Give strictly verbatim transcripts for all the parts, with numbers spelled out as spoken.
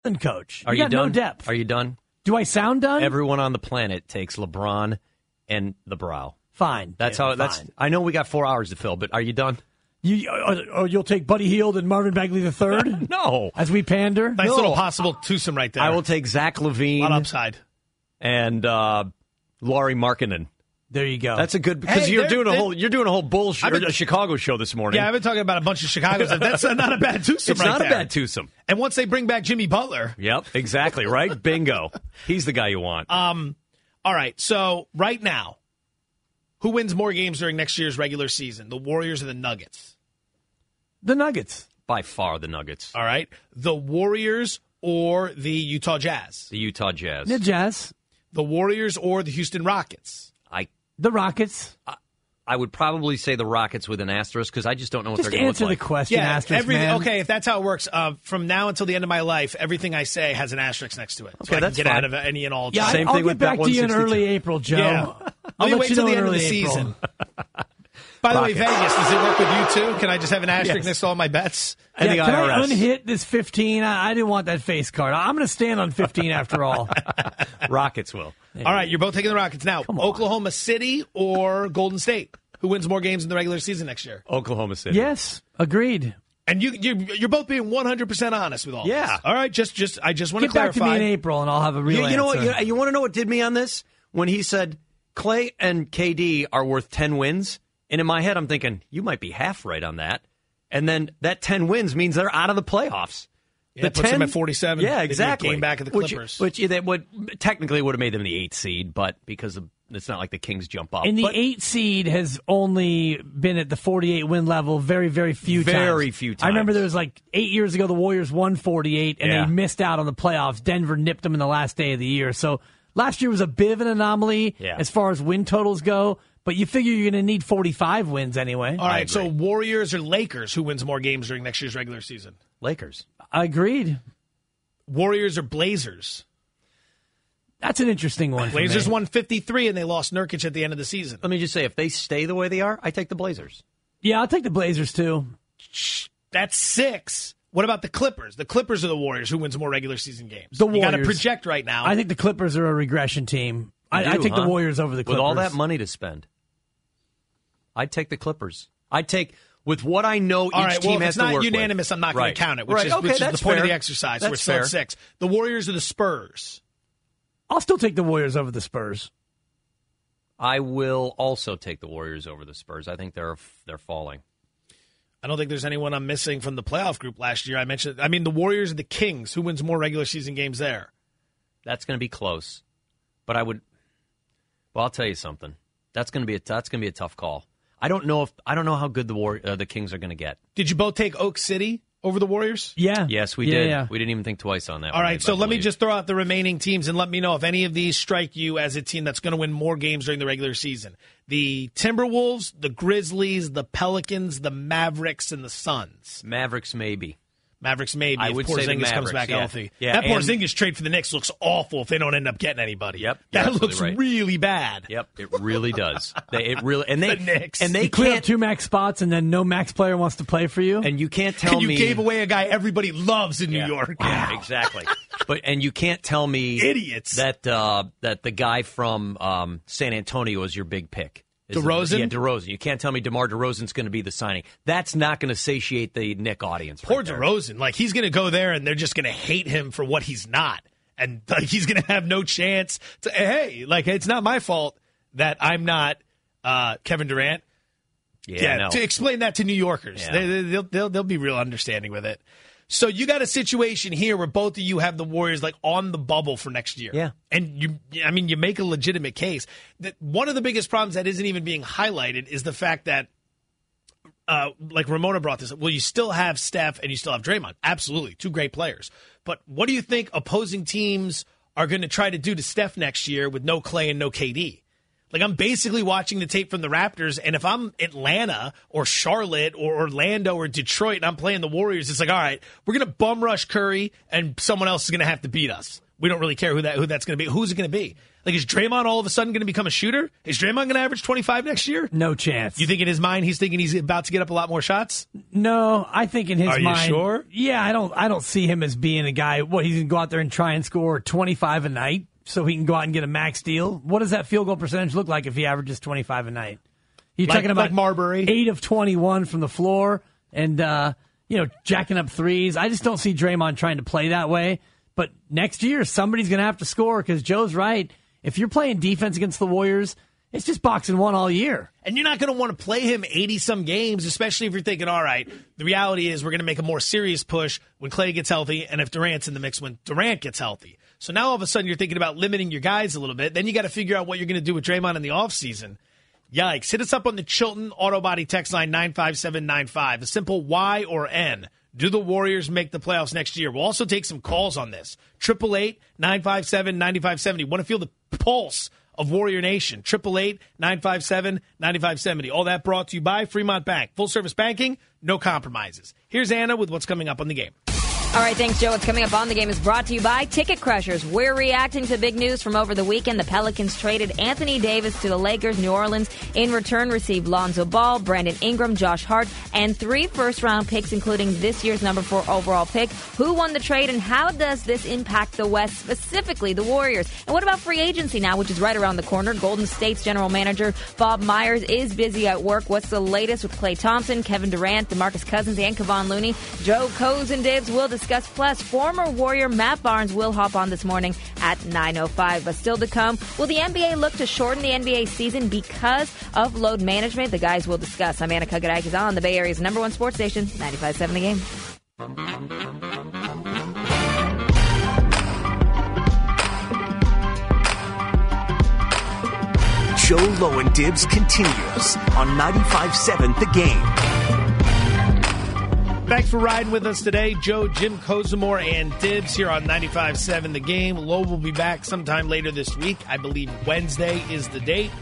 coach. Are you you got done? no depth. Are you done? Do I sound done? Everyone on the planet takes LeBron and the brow. Fine. That's Jim, how. That's. fine. I know we got four hours to fill, but are you done? You, or, or you'll take Buddy Hield and Marvin Bagley the third? No. As we pander? Nice No. little possible twosome right there. I will take Zach A lot LaVine of upside. and uh, Laurie Markkinen. There you go. That's a good because Hey, you're they're- doing a they- whole you're doing a whole bullshit I've been- a Chicago show this morning. Yeah, I've been talking about a bunch of Chicago's. That's not a bad twosome it's right not there. a bad twosome. And once they bring back Jimmy Butler. Yep, exactly right. Bingo. He's the guy you want. Um, all right, so right now, who wins more games during next year's regular season, the Warriors or the Nuggets? the Nuggets. By far, the Nuggets, All right, the Warriors or the Utah Jazz? the Utah Jazz. The Jazz. The Warriors or the Houston Rockets? I The Rockets. I would probably say the Rockets with an asterisk because I just don't know what Just they're going to answer look like. the question, asterisk, every, man. okay, if that's how it works, uh, from now until the end of my life, everything I say has an asterisk next to it. So Okay, I can that's get fine. out of any and all. Yeah, Same I'll thing get with back Bet to you in one sixty-two. early April, Joe. Yeah. I'll Let me let wait you till know the in end of the early April. season. By the way, Rockets. Vegas, does it work with you too? Can I just have an asterisk Yes. next to all my bets? And Yeah, the can I R S. I unhit this fifteen? I, I didn't want that face card. I'm going to stand on fifteen after all. Rockets will. All right, you're both taking the Rockets now. on. Oklahoma City or Golden State? Who wins more games in the regular season next year? Oklahoma City. Yes, agreed. And you, you you're both being one hundred percent honest with all Yeah. this. All right, just just I just want Get to back clarify. to me in April, and I'll have a real You, you know what? answer. You, you want to know what did me on this? When he said Clay and K D are worth ten wins, and in my head I'm thinking you might be half right on that, and then that ten wins means they're out of the playoffs. Yeah, it puts them at forty-seven. Yeah, They do a exactly. game back at the Which- Clippers. Which, that would technically would have made them the eighth seed, but because of, it's not like the Kings jump up. And the But eight seed has only been at the forty-eight win level very, very few times. Very few I remember times. there was like eight years ago, the Warriors won forty-eight, and Yeah. they missed out on the playoffs. Denver nipped them in the last day of the year. So last year was a bit of an anomaly Yeah. as far as win totals go, but you figure you're going to need forty-five wins anyway. all right, so agree. Warriors or Lakers? Who wins more games during next year's regular season? Lakers. Agreed. Warriors or Blazers? That's an interesting one. for Blazers me. won fifty-three and they lost Nurkic at the end of the season. Let me just say, if they stay the way they are, I take the Blazers. Yeah, I'll take the Blazers too. That's six. What about the Clippers? The Clippers or the Warriors? Who wins more regular season games? The You got to Warriors. project right now. I think the Clippers are a regression team. I, You I do, take the huh? Warriors over the Clippers. With all that money to spend, I'd take the Clippers. I'd take, with what I know each All right, team well, if has it's to not work unanimous, with. I'm not going Right. to count it, which Right. is, okay, which is the that's point fair. of the exercise. That's We're still fair. at six. The Warriors or the Spurs? I'll still take the Warriors over the Spurs. I will also take the Warriors over the Spurs. I think they're they're falling. I don't think there's anyone I'm missing from the playoff group last year. I mentioned, I mean, the Warriors and the Kings. Who wins more regular season games there? That's going to be close, but I would. Well, I'll tell you something. That's going to be a that's going to be a tough call. I don't know if I don't know how good the War, uh, the Kings are going to get. Did you both take Oak City over the Warriors? Yeah. Yes, we Yeah, did. yeah. We didn't even think twice on that. All one, right, I so let me believe. just throw out the remaining teams and let me know if any of these strike you as a team that's going to win more games during the regular season. The Timberwolves, the Grizzlies, the Pelicans, the Mavericks, and the Suns. Mavericks maybe. Mavericks maybe I if would say the Porzingis comes Mavericks, back yeah. healthy. Yeah, that and- Porzingis trade for the Knicks looks awful if they don't end up getting anybody. Yep, you're that absolutely looks right. really bad. Yep, it really does. They, it really and they The Knicks. and they You clear up can't two max spots, and then no max player wants to play for you. and you can't tell And you me gave away a guy everybody loves in Yeah. New York. Yeah, exactly. But and you can't tell me Idiots. that uh, that the guy from um, San Antonio is your big pick. Is it- DeRozan? Yeah, DeRozan. You can't tell me DeMar DeRozan's going to be the signing. That's not going to satiate the Knick audience. Poor right there. DeRozan. Like, he's going to go there and they're just going to hate him for what he's not. And like, he's going to have no chance to, hey, like, it's not my fault that I'm not uh, Kevin Durant. Yeah, no. To explain that to New Yorkers. Yeah. They, they, they'll, they'll, they'll be real understanding with it. So you got a situation here where both of you have the Warriors like on the bubble for next year. Yeah. And you, I mean, you make a legitimate case. That one of the biggest problems that isn't even being highlighted is the fact that, uh, like Ramona brought this up, well, you still have Steph and you still have Draymond. Absolutely. Two great players. But what do you think opposing teams are going to try to do to Steph next year with no Clay and no K D? Like, I'm basically watching the tape from the Raptors, and if I'm Atlanta or Charlotte or Orlando or Detroit and I'm playing the Warriors, it's like, all right, we're going to bum rush Curry, and someone else is going to have to beat us. we don't really care who that who that's going to be. Who's it going to be? Like, is Draymond all of a sudden going to become a shooter? Is Draymond going to average twenty-five next year? No chance. You think in his mind he's thinking he's about to get up a lot more shots? No, I think in his Are you mind. sure? Yeah, I don't. I don't see him as being a guy. What, he's going to go out there and try and score twenty-five a night so he can go out and get a max deal. What does that field goal percentage look like if he averages twenty-five a night? You're like, talking about like Marbury, eight of twenty-one from the floor, and uh, you know, jacking up threes. I just don't see Draymond trying to play that way. But next year, somebody's going to have to score because Joe's right. If you're playing defense against the Warriors, it's just boxing one all year. And you're not going to want to play him eighty-some games, especially if you're thinking, all right, the reality is we're going to make a more serious push when Klay gets healthy and if Durant's in the mix when Durant gets healthy. So now all of a sudden you're thinking about limiting your guys a little bit. Then you got to figure out what you're going to do with Draymond in the offseason. Yikes. Hit us up on the Chilton Auto Body text line nine five seven nine five. A simple Y or N. Do the Warriors make the playoffs next year? We'll also take some calls on this. eight eight eight, nine five seven, nine five seven zero. Want to feel the pulse of Warrior Nation. eight eight eight, nine five seven, nine five seven zero. All that brought to you by Fremont Bank. Full service banking, no compromises. Here's Anna with what's coming up on the game. All right, thanks, Joe. What's coming up on the game is brought to you by Ticket Crushers. We're reacting to big news from over the weekend. The Pelicans traded Anthony Davis to the Lakers. New Orleans, in return, received Lonzo Ball, Brandon Ingram, Josh Hart, and three first-round picks, including this year's number four overall pick. Who won the trade, and how does this impact the West, specifically the Warriors? And what about free agency now, which is right around the corner? Golden State's general manager, Bob Myers, is busy at work. What's the latest with Klay Thompson, Kevin Durant, DeMarcus Cousins, and Kevon Looney? Joe Coz and Dibs will discuss. Plus, former Warrior Matt Barnes will hop on this morning at nine oh five. But still to come, will the N B A look to shorten the N B A season because of load management? The guys will discuss. I'm Anna Kagarakis on the Bay Area's number one sports station, ninety-five seven The Game. Joe Lowen Dibs continues on ninety-five seven The Game. Thanks for riding with us today. Joe, Jim Kozimor, and Dibs here on ninety-five seven The Game. Lowe will be back sometime later this week. I believe Wednesday is the date.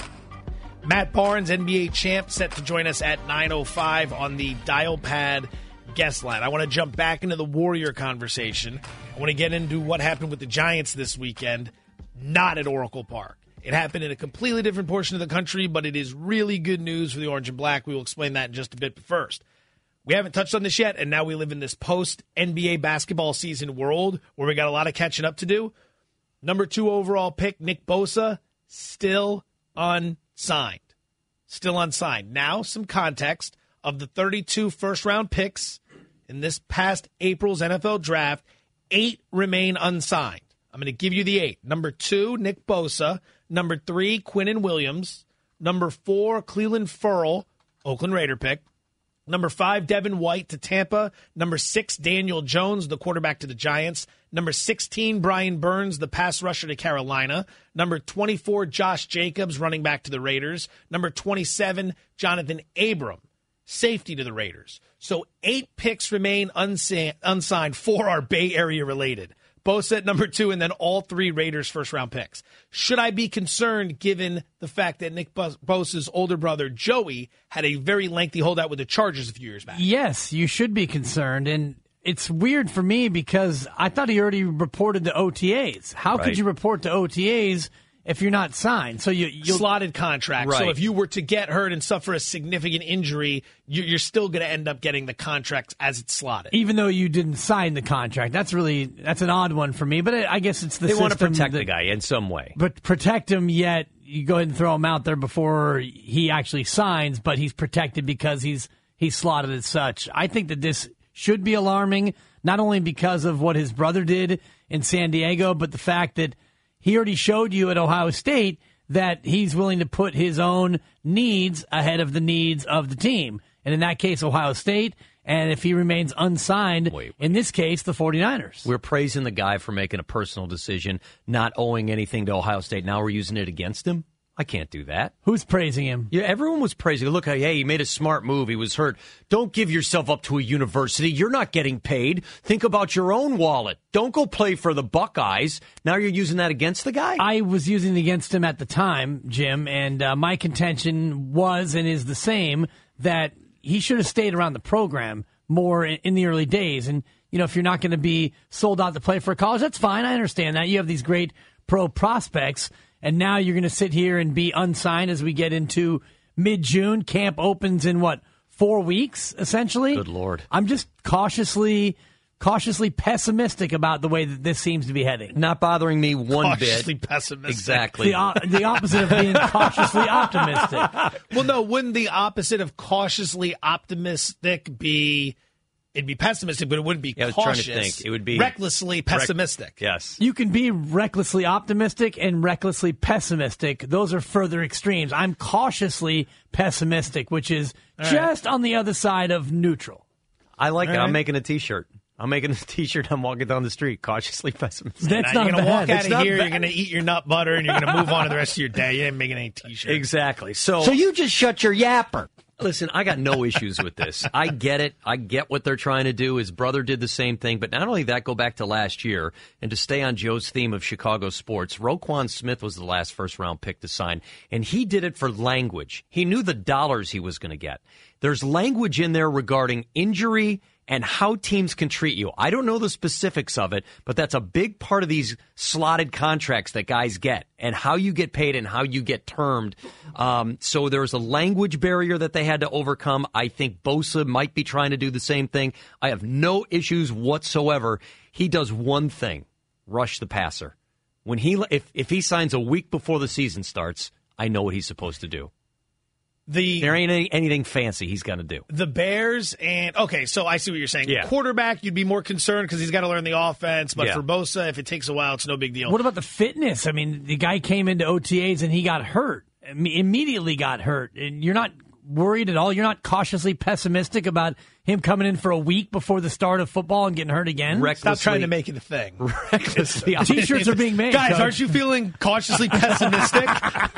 Matt Barnes, N B A champ, set to join us at nine oh five on the Dial Pad guest line. I want to jump back into the Warrior conversation. I want to get into what happened with the Giants this weekend, not at Oracle Park. It happened in a completely different portion of the country, but it is really good news for the Orange and Black. We will explain that in just a bit. But first, we haven't touched on this yet, and now we live in this post-N B A basketball season world where we got a lot of catching up to do. Number two overall pick, Nick Bosa, still unsigned. Still unsigned. Now, some context of the thirty-two first-round picks in this past April's N F L draft, eight remain unsigned. I'm going to give you the eight. Number two, Nick Bosa. Number three, Quinnen Williams. Number four, Cleveland Ferrell, Oakland Raider pick. Number five, Devin White to Tampa. Number six, Daniel Jones, the quarterback to the Giants. Number sixteen, Brian Burns, the pass rusher to Carolina. Number twenty-four, Josh Jacobs, running back to the Raiders. Number twenty-seven, Jonathan Abram, safety to the Raiders. So eight picks remain unsa- unsigned. Four are Bay Area related. Bosa at number two, and then all three Raiders first-round picks. Should I be concerned given the fact that Nick Bosa's older brother, Joey, had a very lengthy holdout with the Chargers a few years back? Yes, you should be concerned. And it's weird for me because I thought he already reported to O T As. How Right. could you report to O T As if you're not signed? So you you'll, Slotted contract. Right. So if you were to get hurt and suffer a significant injury, you- you're still going to end up getting the contract as it's slotted. even though you didn't sign the contract, that's really that's an odd one for me. But I guess it's the They want to system protect that- the guy in some way. but protect him. Yet you go ahead and throw him out there before he actually signs, but he's protected because he's he's slotted as such. I think that this should be alarming, not only because of what his brother did in San Diego, but the fact that he already showed you at Ohio State that he's willing to put his own needs ahead of the needs of the team. And in that case, Ohio State. And if he remains unsigned, Wait, wait. in this case, the 49ers. We're praising the guy for making a personal decision, not owing anything to Ohio State. Now we're using it against him? I can't do that. Who's praising him? Yeah, everyone was praising. Look, hey, he made a smart move. He was hurt. Don't give yourself up to a university. You're not getting paid. Think about your own wallet. Don't go play for the Buckeyes. Now you're using that against the guy? I was using it against him at the time, Jim, and uh, my contention was and is the same, that he should have stayed around the program more in, in the early days. And, you know, if you're not going to be sold out to play for college, that's fine. I understand that. You have these great pro prospects, and now you're going to sit here and be unsigned as we get into mid-June. Camp opens in, what, four weeks, essentially? Good Lord. I'm just cautiously... cautiously pessimistic about the way that this seems to be heading. Not bothering me one Cautiously bit. pessimistic. Exactly. The, o- the opposite of being cautiously optimistic. Well, no, wouldn't the opposite of cautiously optimistic be... It'd be pessimistic, but it wouldn't be Yeah, I was cautious. trying to think. It would be- recklessly pessimistic. Yes. You can be recklessly optimistic and recklessly pessimistic. Those are further extremes. I'm cautiously pessimistic, which is All just right. on the other side of neutral. I like All it. right. I'm making a T-shirt. I'm making a T-shirt. I'm walking down the street, cautiously pessimistic. That's Now, not you're going to walk bad. out It's of not here, bad. you're going to eat your nut butter, and you're going to move on to the rest of your day. You ain't making any T-shirts. Exactly. So, So you just shut your yapper. listen, I got no issues with this. I get it. I get what they're trying to do. His brother did the same thing. But not only that, go back to last year, and to stay on Joe's theme of Chicago sports, Roquan Smith was the last first-round pick to sign, and he did it for language. He knew the dollars he was going to get. There's language in there regarding injury and how teams can treat you. I don't know the specifics of it, but that's a big part of these slotted contracts that guys get and how you get paid and how you get termed. Um, so there's a language barrier that they had to overcome. I think Bosa might be trying to do the same thing. I have no issues whatsoever. He does one thing, rush the passer. When he if, if he signs a week before the season starts, I know what he's supposed to do. The There ain't any, anything fancy he's going to do. The Bears and okay, so I see what you're saying. Yeah. Quarterback, you'd be more concerned because he's got to learn the offense. But Yeah. for Bosa, if it takes a while, it's no big deal. What about the fitness? I mean, the guy came into O T As and he got hurt. Imme- Immediately got hurt. And you're not worried at all? You're not cautiously pessimistic about him coming in for a week before the start of football and getting hurt again? Stop trying to make it a thing. Recklessly. T-shirts are being made. Guys, Coach. aren't you feeling cautiously pessimistic?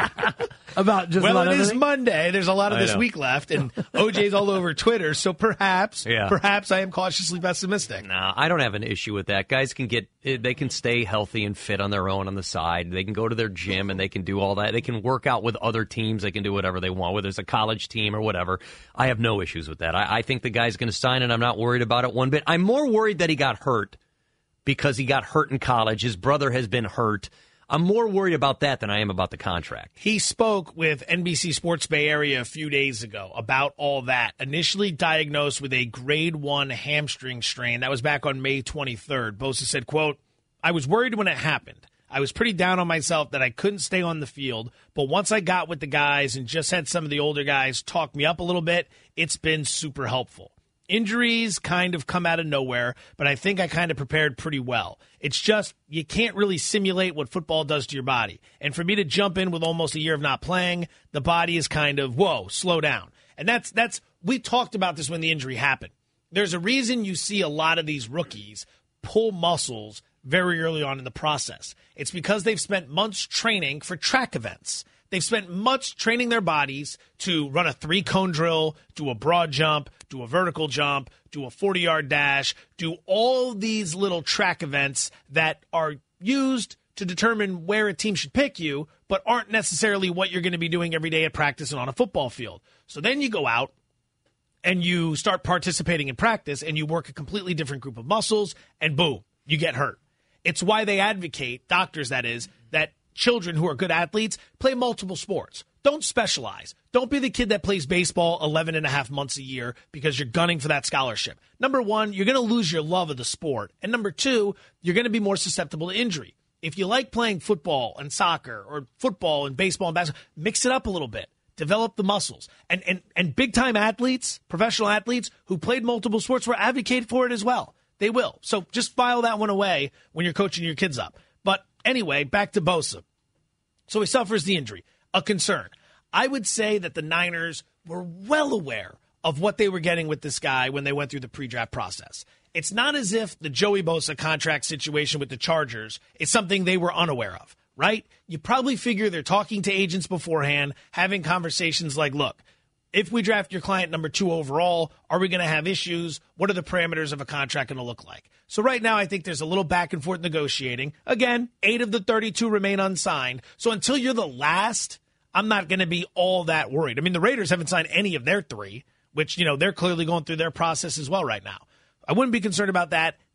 About just well, about it is everything? Monday. There's a lot of I this know. week left, and O J's all over Twitter. So perhaps, Yeah. perhaps I am cautiously pessimistic. No, I don't have an issue with that. Guys can get, they can stay healthy and fit on their own on the side. They can go to their gym and they can do all that. They can work out with other teams. They can do whatever they want, whether it's a college team or whatever. I have no issues with that. I, I think the guy's going to sign, and I'm not worried about it one bit. I'm more worried that he got hurt because he got hurt in college. His brother has been hurt. I'm more worried about that than I am about the contract. He spoke with N B C Sports Bay Area a few days ago about all that. Initially diagnosed with a grade one hamstring strain. That was back on May twenty-third. Bosa said, quote, I was worried when it happened. I was pretty down on myself that I couldn't stay on the field. But once I got with the guys and just had some of the older guys talk me up a little bit, it's been super helpful. Injuries kind of come out of nowhere, but I think I kind of prepared pretty well. It's just you can't really simulate what football does to your body. And for me to jump in with almost a year of not playing, the body is kind of, whoa, slow down. And that's, that's we talked about this when the injury happened. There's a reason you see a lot of these rookies pull muscles very early on in the process. It's because they've spent months training for track events. They've spent months training their bodies to run a three-cone drill, do a broad jump, do a vertical jump, do a forty-yard dash, do all these little track events that are used to determine where a team should pick you, but aren't necessarily what you're going to be doing every day at practice and on a football field. So then you go out and you start participating in practice and you work a completely different group of muscles, and boom, you get hurt. It's why they advocate, doctors that is, that children who are good athletes play multiple sports. Don't specialize. Don't be the kid that plays baseball eleven and a half months a year because you're gunning for that scholarship. Number one, you're going to lose your love of the sport. And number two, you're going to be more susceptible to injury. If you like playing football and soccer or football and baseball and basketball, mix it up a little bit. Develop the muscles. And, and, and big-time athletes, professional athletes who played multiple sports will advocate for it as well. They will. So just file that one away when you're coaching your kids up. But anyway, back to Bosa. So he suffers the injury, a concern. I would say that the Niners were well aware of what they were getting with this guy when they went through the pre-draft process. It's not as if the Joey Bosa contract situation with the Chargers is something they were unaware of, right? You probably figure they're talking to agents beforehand, having conversations like, look, if we draft your client number two overall, are we going to have issues? What are the parameters of a contract going to look like? So right now, I think there's a little back and forth negotiating. Again, eight of the thirty-two remain unsigned. So until you're the last, I'm not going to be all that worried. I mean, the Raiders haven't signed any of their three, which, you know, they're clearly going through their process as well right now. I wouldn't be concerned about that.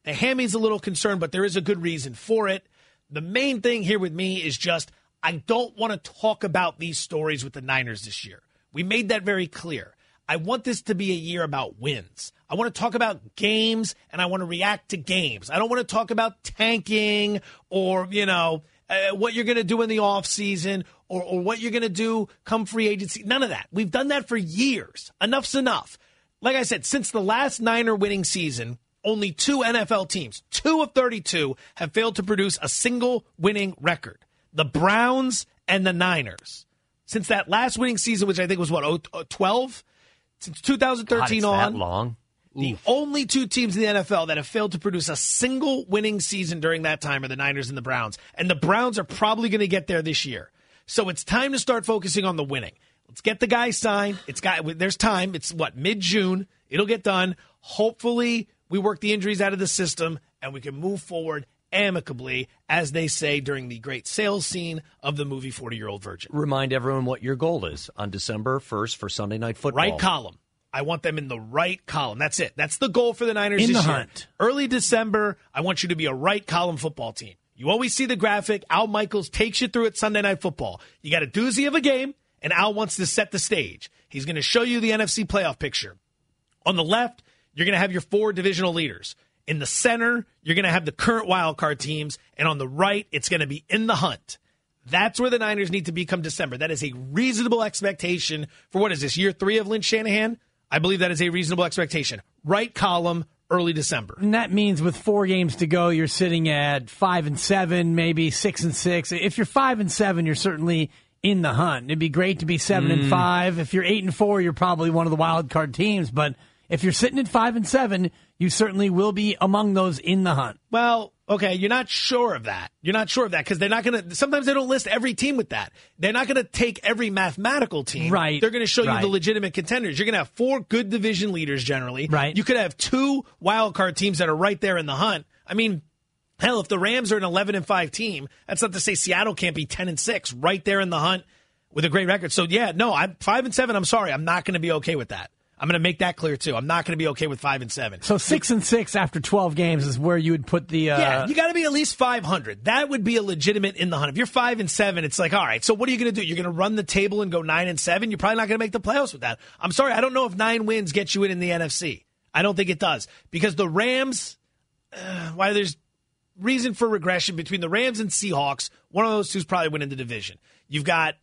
The hammy's a little concerned, but there is a good reason for it. The main thing here with me is just I don't want to talk about these stories with the Niners this year. We made that very clear. I want this to be a year about wins. I want to talk about games, and I want to react to games. I don't want to talk about tanking or, you know, uh, what you're going to do in the offseason or, or what you're going to do come free agency. None of that. We've done that for years. Enough's enough. Like I said, since the last Niner winning season, only two N F L teams, two of thirty-two, have failed to produce a single winning record. The Browns and the Niners. Since that last winning season, which I think was, what, twelve? Since two thousand thirteen God, it's on. that long? The Oof. only two teams in the N F L that have failed to produce a single winning season during that time are the Niners and the Browns. And the Browns are probably going to get there this year. So it's time to start focusing on the winning. Let's get the guy signed. It's got there's time. It's what, mid-June. It'll get done. Hopefully we work the injuries out of the system and we can move forward amicably, as they say during the great sales scene of the movie forty-Year-Old Virgin. Remind everyone what your goal is on December first for Sunday Night Football. Right column. I want them in the right column. That's it. That's the goal for the Niners in this the year. hunt. Early December, I want you to be a right column football team. You always see the graphic. Al Michaels takes you through it Sunday Night Football. You got a doozy of a game, and Al wants to set the stage. He's going to show you the N F C playoff picture. On the left, you're going to have your four divisional leaders. In the center, you're going to have the current wild card teams, and on the right, it's going to be in the hunt. That's where the Niners need to be come December. That is a reasonable expectation for, what is this, year three of Lynch Shanahan? I believe that is a reasonable expectation. Right column, early December. And that means with four games to go, you're sitting at five and seven, maybe six and six. If you're five and seven, you're certainly in the hunt. It'd be great to be seven mm. and five. If you're eight and four, you're probably one of the wild card teams. But if you're sitting at five and seven, you certainly will be among those in the hunt. Well, okay, you're not sure of that. You're not sure of that because they're not going to. Sometimes they don't list every team with that. They're not going to take every mathematical team. Right. They're going to show right. you the legitimate contenders. You're going to have four good division leaders generally. Right. You could have two wild card teams that are right there in the hunt. I mean, hell, if the Rams are an eleven and five team, that's not to say Seattle can't be ten and six, right there in the hunt with a great record. So yeah, no, I'm five and seven. I'm sorry, I'm not going to be okay with that. I'm going to make that clear, too. I'm not going to be okay with five and seven. So six and six after twelve games is where you would put the... Uh... Yeah, you got to be at least five hundred. That would be a legitimate in the hunt. If you're five and seven, it's like, all right, so what are you going to do? You're going to run the table and go nine and seven? You're probably not going to make the playoffs with that. I'm sorry, I don't know if nine wins get you in in the N F C. I don't think it does. Because the Rams, uh, why there's reason for regression between the Rams and Seahawks, one of those two's probably winning the division. You've got...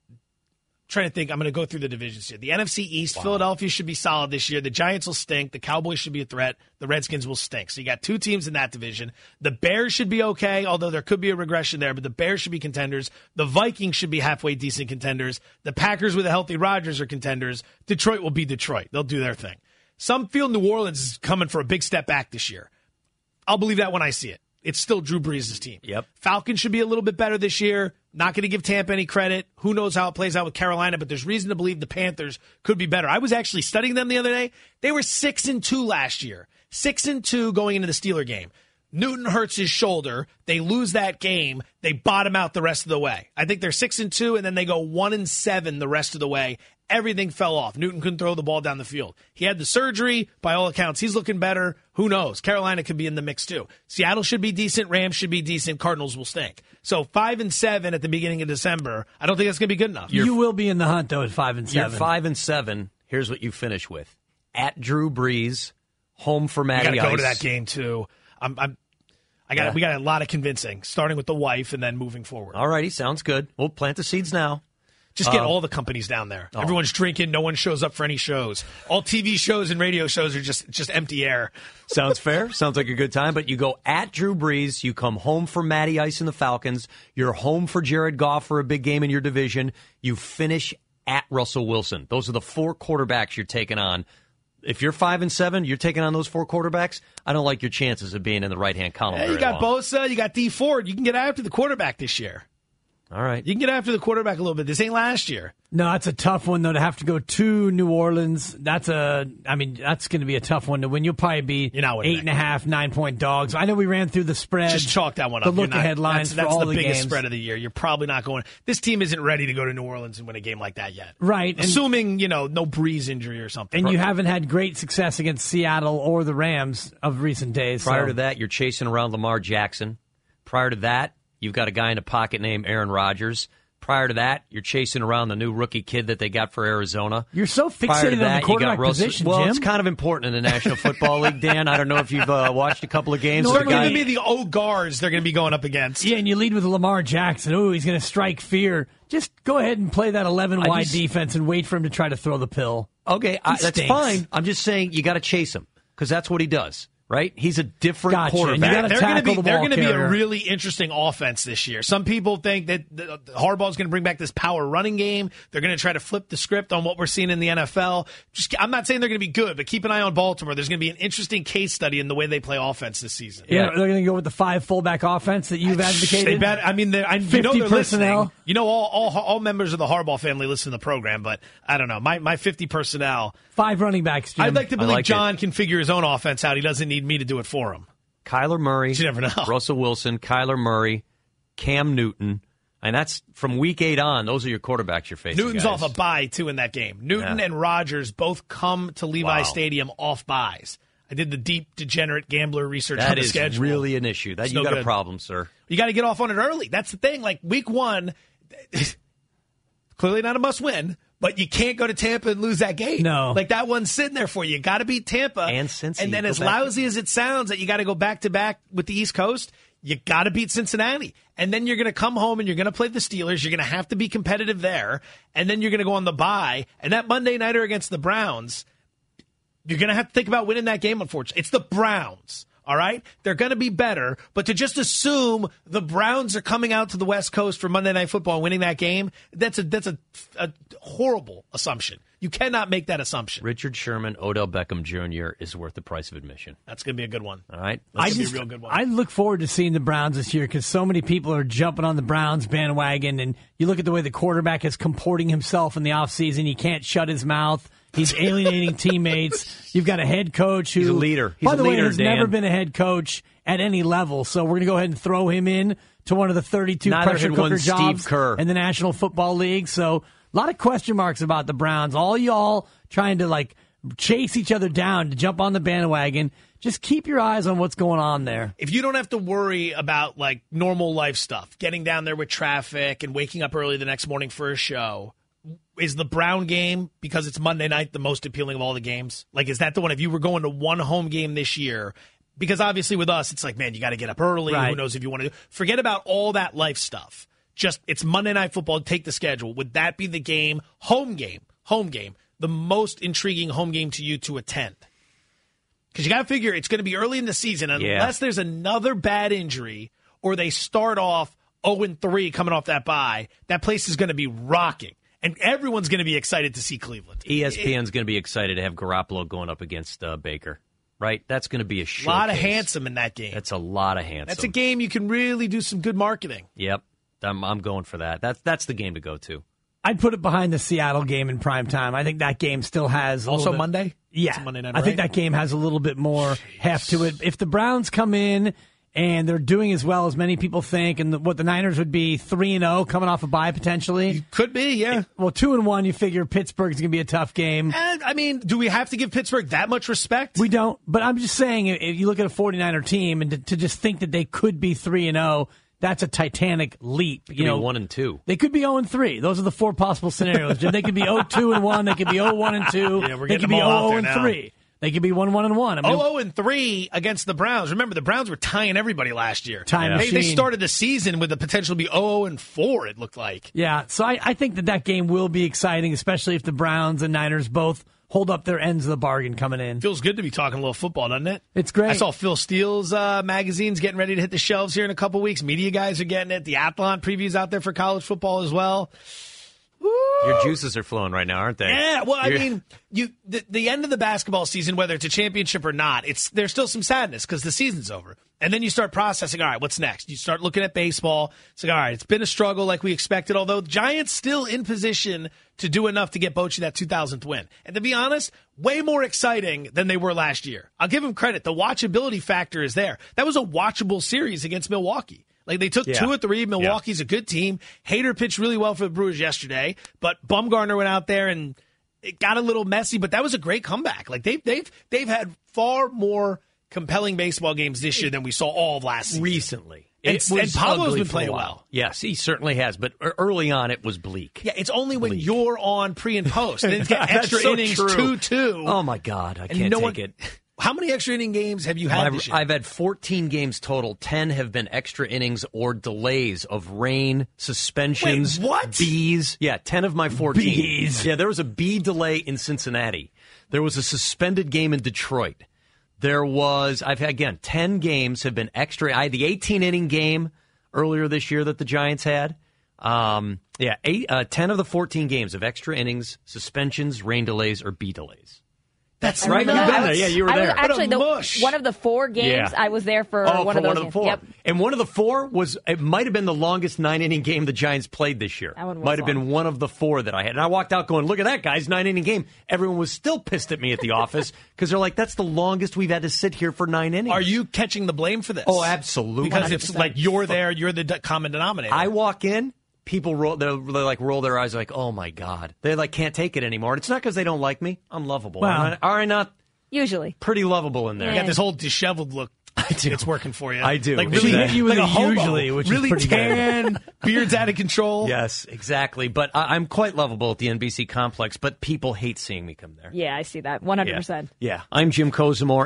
Trying to think, I'm going to go through the divisions here. The N F C East, wow. Philadelphia should be solid this year. The Giants will stink. The Cowboys should be a threat. The Redskins will stink. So you got two teams in that division. The Bears should be okay, although there could be a regression there, but the Bears should be contenders. The Vikings should be halfway decent contenders. The Packers with a healthy Rodgers are contenders. Detroit will be Detroit. They'll do their thing. Some feel New Orleans is coming for a big step back this year. I'll believe that when I see it. It's still Drew Brees' team. Yep. Falcons should be a little bit better this year. Not going to give Tampa any credit. Who knows how it plays out with Carolina, but there's reason to believe the Panthers could be better. I was actually studying them the other day. They were six and two last year. Six and two going into the Steeler game. Newton hurts his shoulder. They lose that game. They bottom out the rest of the way. I think they're six and two, and then they go one and seven the rest of the way. Everything fell off. Newton couldn't throw the ball down the field. He had the surgery. By all accounts, he's looking better. Who knows? Carolina could be in the mix too. Seattle should be decent. Rams should be decent. Cardinals will stink. So five and seven at the beginning of December, I don't think that's going to be good enough. You're, you will be in the hunt, though, at five and seven. You're five and seven. Here's what you finish with. At Drew Brees, home for Matty Ice. You got to go to that game, too. I'm, I'm, I got. Yeah. We got a lot of convincing, starting with the wife and then moving forward. All righty. Sounds good. We'll plant the seeds now. Just get uh, all the companies down there. Oh. Everyone's drinking. No one shows up for any shows. All T V shows and radio shows are just just empty air. Sounds fair. Sounds like a good time. But you go at Drew Brees. You come home for Matty Ice and the Falcons. You're home for Jared Goff for a big game in your division. You finish at Russell Wilson. Those are the four quarterbacks you're taking on. If you're five and seven, you're taking on those four quarterbacks. I don't like your chances of being in the right hand column. Yeah, you got long. Bosa. You got D Ford. You can get after the quarterback this year. All right. You can get after the quarterback a little bit. This ain't last year. No, that's a tough one, though, to have to go to New Orleans. That's a, I mean, that's going to be a tough one to win. You'll probably be You're not winning eight and a half, nine point dogs. I know we ran through the spread. Just chalk that one the up. look You're not- ahead lines That's, that's for all the, the biggest games. spread of the year. You're probably not going. This team isn't ready to go to New Orleans and win a game like that yet. Right. And, Assuming, you know, no Breeze injury or something. and you haven't had great success against Seattle or the Rams of recent days. Prior so. to that, you're chasing around Lamar Jackson. Prior to that, you've got a guy in a pocket named Aaron Rodgers. Prior to that, you're chasing around the new rookie kid that they got for Arizona. You're so Prior to fixated that, on the you quarterback got Russell. position, Well, Jim. it's kind of important in the National Football League, Dan. I don't know if you've uh, watched a couple of games. No, with they're the guy. going to be the old guards they're going to be going up against. Yeah, and you lead with Lamar Jackson. Oh, he's going to strike fear. Just go ahead and play that eleven I wide just- defense and wait for him to try to throw the pill. Okay, I, that's stinks. fine. I'm just saying you got to chase him because that's what he does, right? He's a different Gotcha, and you quarterback. gotta They're going to tackle be the they're ball going to be a carrier. really interesting offense this year. Some people think that the, the Harbaugh's going to bring back this power running game. They're going to try to flip the script on what we're seeing in the N F L. Just, I'm not saying they're going to be good, but keep an eye on Baltimore. There's going to be an interesting case study in the way they play offense this season. Yeah, they're going to go with the five fullback offense that you've advocated. They bet, I mean, they're- I, you know fifty they're personnel. listening. You know, all, all all members of the Harbaugh family listen to the program, but I don't know. My my fifty personnel. Five running backs, Jim. I'd like to believe like John can figure his own offense out. He doesn't need me to do it for him. Kyler Murray, You never know. Russell Wilson, Kyler Murray, Cam Newton, and that's from week eight on. Those are your quarterbacks you're facing. Newton's guys. off a bye, too, in that game. Newton Yeah. and Rodgers both come to Levi Wow. Stadium off byes. I did the deep, degenerate gambler research on That the is schedule. really an issue. That It's you no got a good. problem, sir. You got to get off on it early. That's the thing. Like, week one, clearly not a must-win, but you can't go to Tampa and lose that game. No. Like, that one's sitting there for you. You got to beat Tampa. And Cincy. And then Go as back. lousy as it sounds that you got to go back-to-back with the East Coast, you got to beat Cincinnati. And then you're going to come home and you're going to play the Steelers. You're going to have to be competitive there. And then you're going to go on the bye. And that Monday nighter against the Browns, you're going to have to think about winning that game, unfortunately. It's the Browns, all right? They're going to be better, but to just assume the Browns are coming out to the West Coast for Monday Night Football and winning that game, that's a that's a, a horrible assumption. You cannot make that assumption. Richard Sherman, Odell Beckham Junior is worth the price of admission. That's going to be a good one. All right? That's I gonna be a just, real good one. I look forward to seeing the Browns this year because so many people are jumping on the Browns bandwagon. And you look at the way the quarterback is comporting himself in the offseason. He can't shut his mouth. He's alienating teammates. You've got a head coach who, He's a leader. He's by a the leader, way, has Dan. never been a head coach at any level. So we're going to go ahead and throw him in to one of the thirty-two Neither pressure had one cooker Steve jobs Kerr. in the National Football League. So a lot of question marks about the Browns. All y'all trying to like chase each other down to jump on the bandwagon. Just keep your eyes on what's going on there. If you don't have to worry about like normal life stuff, getting down there with traffic and waking up early the next morning for a show, is the Brown game, because it's Monday night, the most appealing of all the games? Like, is that the one? If you were going to one home game this year, because obviously with us, it's like, man, you got to get up early. Right. Who knows if you want to do? Forget about all that life stuff. Just it's Monday Night Football. Take the schedule. Would that be the game, home game, home game, the most intriguing home game to you to attend? Because you got to figure it's going to be early in the season, unless Yeah. there's another bad injury or they start off oh and three coming off that bye. That place is going to be rocking, and everyone's going to be excited to see Cleveland. E S P N's going to be excited to have Garoppolo going up against uh, Baker, right? That's going to be a A showcase. lot of handsome in that game. That's a lot of handsome. That's a game you can really do some good marketing. Yep. I'm, I'm going for that. That's that's the game to go to. I'd put it behind the Seattle game in prime time. I think that game still has a Also little bit- Monday? Yeah, It's a Monday night, I think right? that game has a little bit more heft to it. If the Browns come in and they're doing as well as many people think, and the, what the Niners would be three and zero coming off a bye potentially. Could be, yeah. Well, two and one, you figure Pittsburgh's going to be a tough game. And, I mean, do we have to give Pittsburgh that much respect? We don't, but I'm just saying, if you look at a 49er team and to, to just think that they could be three and zero, that's a titanic leap. You Could know, be one and two. They could be zero and three. Those are the four possible scenarios. They could be zero two and one. They could be zero one and two. Yeah, we're they getting could be them all out zero there and now. three. They could be one one and one. I mean, oh and three against the Browns. Remember, the Browns were tying everybody last year. Time They, they machine. started the season with the potential to be oh and four, it looked like. yeah. So I, I think that that game will be exciting, especially if the Browns and Niners both hold up their ends of the bargain coming in. Feels good to be talking a little football, doesn't it? It's great. I saw Phil Steele's uh, magazine's getting ready to hit the shelves here in a couple weeks. Media guys are getting it. The Athlon previews out there for college football as well. Your juices are flowing right now, aren't they? Yeah, well, I You're- mean, you the, the end of the basketball season, whether it's a championship or not, it's there's still some sadness because the season's over. And then you start processing, all right, what's next? You start looking at baseball. It's like, all right, it's been a struggle like we expected, although the Giants still in position to do enough to get Bochy that two thousandth win. And to be honest, way more exciting than they were last year. I'll give them credit. The watchability factor is there. That was a watchable series against Milwaukee. Like, they took yeah. two or three. Milwaukee's yeah. a good team. Hader pitched really well for the Brewers yesterday, but Bumgarner went out there and it got a little messy, but that was a great comeback. Like, they've, they've, they've had far more compelling baseball games this year than we saw all of last season. Recently. And, and Pablo's been playing well. Yes, he certainly has, but early on it was bleak. Yeah, it's only when bleak. You're on pre and post. And it's got extra so innings, true. two two. Oh, my God, I and can't no take one, it. How many extra inning games have you had I've, this year? I've had fourteen games total. ten have been extra innings or delays of rain, suspensions, Wait, what? bees. Yeah, ten of my fourteen. Bees. Yeah, there was a bee delay in Cincinnati. There was a suspended game in Detroit. There was, I've had, again, ten games have been extra. I had the eighteen-inning game earlier this year that the Giants had. Um, yeah, eight, uh, ten of the fourteen games of extra innings, suspensions, rain delays, or bee delays. That's right. Nuts. You've been there. Yeah, you were I there. was actually the, mush. one of the four games. Yeah. I was there for oh, one for of those one of the games. four. Yep. And one of the four was, it might have been the longest nine-inning game the Giants played this year. That one was might have long. been one of the four that I had. And I walked out going, look at that, guys, nine-inning game. Everyone was still pissed at me at the office because they're like, that's the longest we've had to sit here for nine innings. Are you catching the blame for this? Oh, absolutely. Because one hundred it's percent. like you're there, you're the common denominator. I walk in. People roll, they're, they're like roll their eyes like, oh, my God. They like can't take it anymore. And it's not because they don't like me. I'm lovable. Wow. Am I, are I not Usually. pretty lovable in there? You got this whole disheveled look. I do. It's working for you. I do. Like She really, hit you with like a a hobo. usually, which is really pretty good. tan, beard's out of control. Yes, exactly. But I, I'm quite lovable at the N B C complex, but people hate seeing me come there. Yeah, I see that. one hundred percent. Yeah. yeah. I'm Jim Kozimor.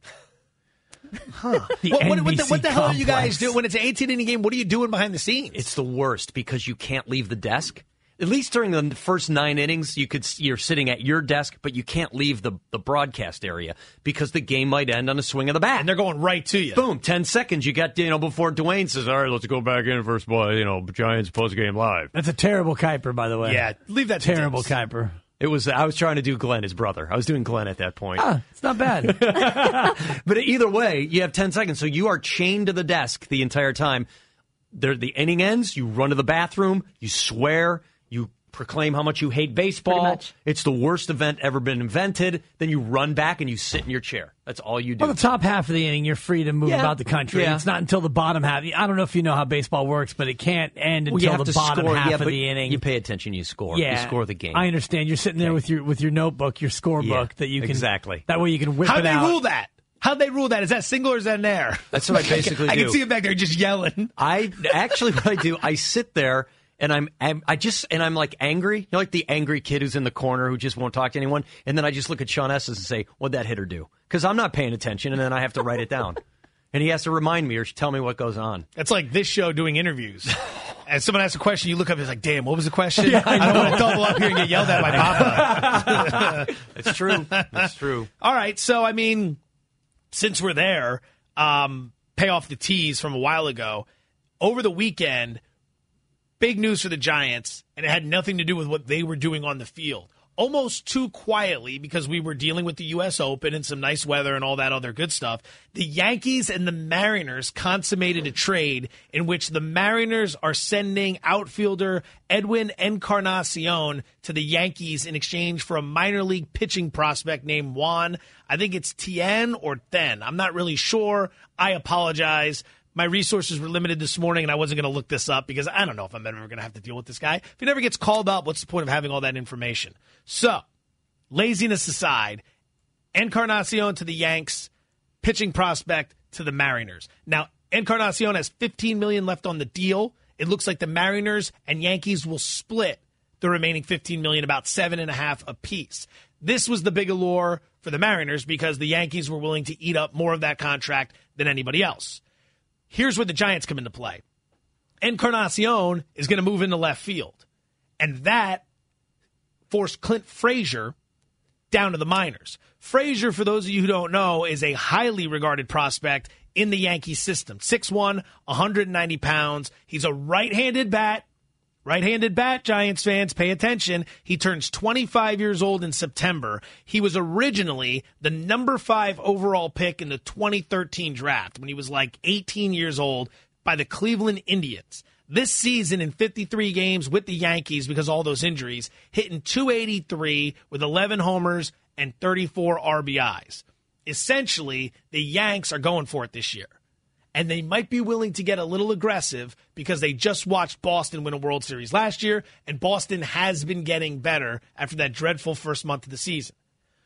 Huh. The What, what, what, the, N B C what the hell are you guys complex. doing when it's an eighteen-inning game? What are you doing behind the scenes? It's the worst because you can't leave the desk. At least during the first nine innings, you could you're sitting at your desk, but you can't leave the, the broadcast area because the game might end on a swing of the bat. and they're going right to you. Boom, ten seconds. You got, you know, before Dwayne says, all right, let's go back in first ball, you know, Giants post-game live. That's a terrible Kuiper, by the way. Yeah, leave that to Terrible Tibbs. Kuiper. It was, I was trying to do Glenn, his brother. I was doing Glenn at that point. Ah, it's not bad. But either way, you have ten seconds. So you are chained to the desk the entire time. There, the inning ends, you run to the bathroom, you swear, you proclaim how much you hate baseball. Pretty much. It's the worst event ever been invented. Then you run back and you sit in your chair. That's all you do. Well, the top half of the inning, you're free to move Yeah. about the country. Yeah. It's not until the bottom half. I don't know if you know how baseball works, but it can't end Well, you until have the to bottom score. half Yeah, of but the inning. You pay attention, you score. yeah, You score the game. I understand. You're sitting there Okay. with your with your notebook, your scorebook Yeah, that you can exactly. That way you can whip How'd it they out. rule that? How'd they rule that? Is that single or is that an air? That's what I basically I do. can see him back there just yelling. I actually what I do, I sit there and I'm, I'm I just and I'm like angry. You know, like the angry kid who's in the corner who just won't talk to anyone. And then I just look at Sean Estes and say, "What'd that hitter do?" Because I'm not paying attention, and then I have to write it down. And he has to remind me or tell me what goes on. It's like this show doing interviews. As someone asks a question, you look up and it's like, damn, what was the question? Yeah, I, I don't want to double up here and get yelled at by Papa. It's true. It's true. All right, so I mean, since we're there, um, pay off the tease from a while ago. Over the weekend, big news for the Giants, and it had nothing to do with what they were doing on the field. Almost too quietly, because we were dealing with the U S Open and some nice weather and all that other good stuff, the Yankees and the Mariners consummated a trade in which the Mariners are sending outfielder Edwin Encarnacion to the Yankees in exchange for a minor league pitching prospect named Juan. I think it's Tien or Then. I'm not really sure. I apologize. My resources were limited this morning, and I wasn't going to look this up because I don't know if I'm ever going to have to deal with this guy. If he never gets called up, what's the point of having all that information? So, laziness aside, Encarnacion to the Yanks, pitching prospect to the Mariners. Now, Encarnacion has fifteen million dollars left on the deal. It looks like the Mariners and Yankees will split the remaining fifteen million dollars, about seven and a half apiece. This was the big allure for the Mariners because the Yankees were willing to eat up more of that contract than anybody else. Here's where the Giants come into play. Encarnacion is going to move into left field. And that forced Clint Frazier down to the minors. Frazier, for those of you who don't know, is a highly regarded prospect in the Yankee system. six one, one hundred ninety pounds. He's a right-handed bat Right-handed bat, Giants fans, pay attention. He turns twenty-five years old in September. He was originally the number five overall pick in the twenty thirteen draft when he was like eighteen years old by the Cleveland Indians. This season in fifty-three games with the Yankees, because of all those injuries, hitting two eighty-three with eleven homers and thirty-four R B Is. Essentially, the Yanks are going for it this year. And they might be willing to get a little aggressive because they just watched Boston win a World Series last year, and Boston has been getting better after that dreadful first month of the season.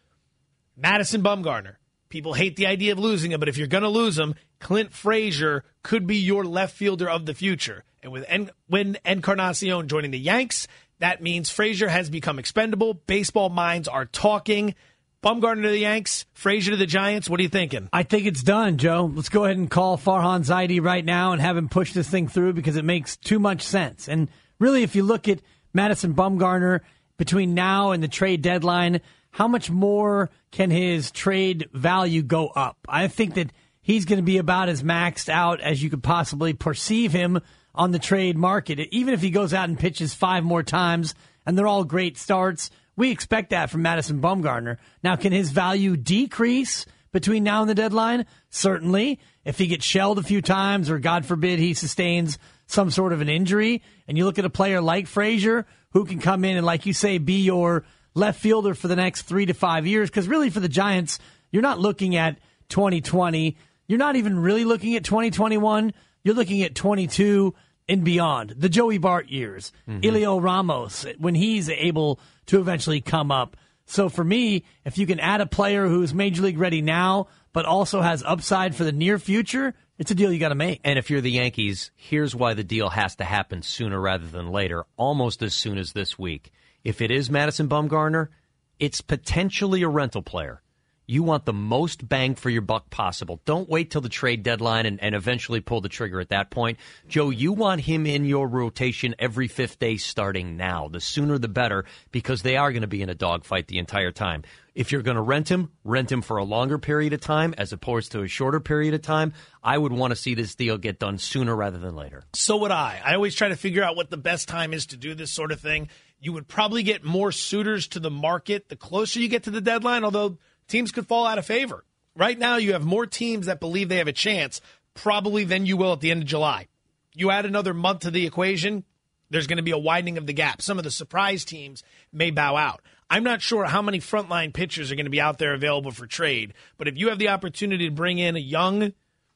Madison Bumgarner. People hate the idea of losing him, but if you're going to lose him, Clint Frazier could be your left fielder of the future. And with en- when Encarnacion joining the Yanks, that means Frazier has become expendable. Baseball minds are talking. Bumgarner to the Yanks, Frazier to the Giants. What are you thinking? I think it's done, Joe. Let's go ahead and call Farhan Zaidi right now and have him push this thing through because it makes too much sense. And really, if you look at Madison Bumgarner between now and the trade deadline, how much more can his trade value go up? I think that he's going to be about as maxed out as you could possibly perceive him on the trade market. Even if he goes out and pitches five more times and they're all great starts, we expect that from Madison Bumgarner. Now, can his value decrease between now and the deadline? Certainly. If he gets shelled a few times or, God forbid, he sustains some sort of an injury, and you look at a player like Frazier who can come in and, like you say, be your left fielder for the next three to five years, because really for the Giants, you're not looking at twenty twenty. You're not even really looking at twenty twenty-one. You're looking at twenty-two and beyond. The Joey Bart years. Mm-hmm. Elio Ramos, when he's able to eventually come up. So for me, if you can add a player who's Major League ready now, but also has upside for the near future, it's a deal you got to make. And if you're the Yankees, here's why the deal has to happen sooner rather than later, almost as soon as this week. If it is Madison Bumgarner, it's potentially a rental player. You want the most bang for your buck possible. Don't wait till the trade deadline and, and eventually pull the trigger at that point. Joe, you want him in your rotation every fifth day starting now. The sooner the better, because they are going to be in a dogfight the entire time. If you're going to rent him, rent him for a longer period of time as opposed to a shorter period of time. I would want to see this deal get done sooner rather than later. So would I. I always try to figure out what the best time is to do this sort of thing. You would probably get more suitors to the market the closer you get to the deadline, although teams could fall out of favor. Right now, you have more teams that believe they have a chance probably than you will at the end of July. You add another month to the equation, there's going to be a widening of the gap. Some of the surprise teams may bow out. I'm not sure how many frontline pitchers are going to be out there available for trade, but if you have the opportunity to bring in a young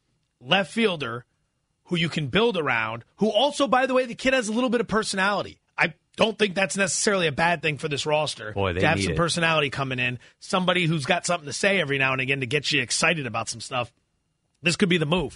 left fielder who you can build around, who also, by the way, the kid has a little bit of personality. I don't think that's necessarily a bad thing for this roster. Boy, they to have need some it. personality coming in, somebody who's got something to say every now and again to get you excited about some stuff. This could be the move.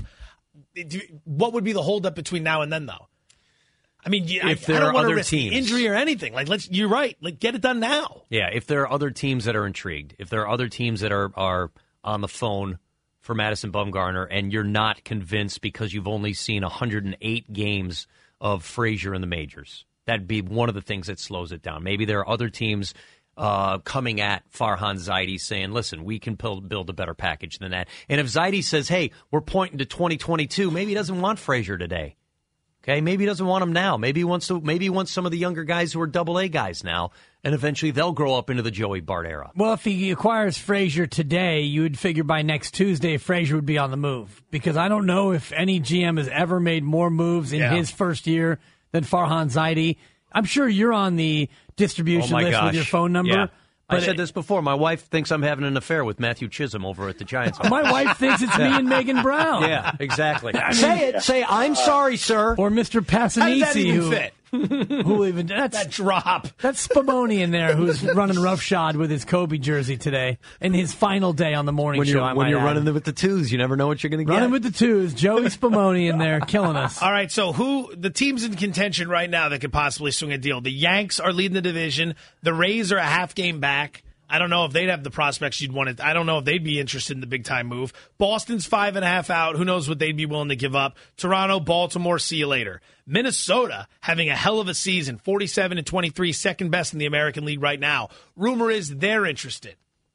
What would be the holdup between now and then, though? I mean, I, If there I don't are want to other risk teams. injury or anything. Like, let's. You're right. Like, get it done now. Yeah, if there are other teams that are intrigued, if there are other teams that are, are on the phone for Madison Bumgarner and you're not convinced because you've only seen one hundred eight games of Frazier in the majors, that'd be one of the things that slows it down. Maybe there are other teams uh, coming at Farhan Zaidi saying, listen, we can build, build a better package than that. And if Zaidi says, hey, we're pointing to twenty twenty-two, maybe he doesn't want Frazier today. Okay, maybe he doesn't want him now. Maybe he wants to. Maybe he wants some of the younger guys who are double A guys now, and eventually they'll grow up into the Joey Bart era. Well, if he acquires Frazier today, you would figure by next Tuesday Frazier would be on the move. Because I don't know if any G M has ever made more moves in Yeah. his first year than Farhan Zaidi. I'm sure you're on the distribution Oh my list gosh. with your phone number. Yeah. I but said it- this before. My wife thinks I'm having an affair with Matthew Chisholm over at the Giants. My wife thinks it's me and Megan Brown. Yeah, exactly. Say it. Say, I'm sorry, sir. Or Mister How does that Passanisi, even who, fit? who even that's That drop. that's Spumoni in there, who's running roughshod with his Kobe jersey today in his final day on the morning when show. you're, I when might you're add. running with the twos, you never know what you're going to get. running with the twos, Joey Spumoni in there, killing us. All right, so who the teams in contention right now that could possibly swing a deal? The Yanks are leading the division. The Rays are a half game back. I don't know if they'd have the prospects you'd want. To, I don't know if they'd be interested in the big time move. Boston's five and a half out. Who knows what they'd be willing to give up? Toronto, Baltimore, see you later. Minnesota having a hell of a season, forty-seven and twenty-three, second best in the American League right now. Rumor is they're interested.